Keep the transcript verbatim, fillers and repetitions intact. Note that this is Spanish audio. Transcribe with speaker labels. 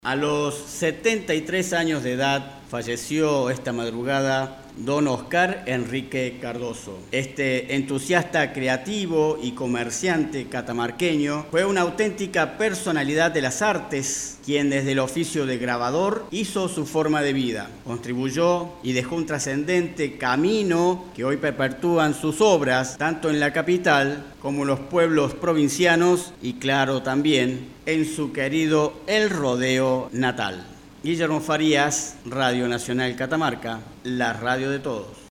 Speaker 1: A los setenta y tres años de edad falleció esta madrugada don Oscar Enrique Cardoso. Este entusiasta creativo y comerciante catamarqueño fue una auténtica personalidad de las artes, quien desde el oficio de grabador hizo su forma de vida, contribuyó y dejó un trascendente camino que hoy perpetúan sus obras, tanto en la capital como en los pueblos provincianos y, claro, también en su querido El Rodeo natal. Guillermo Farías, Radio Nacional Catamarca, la radio de todos.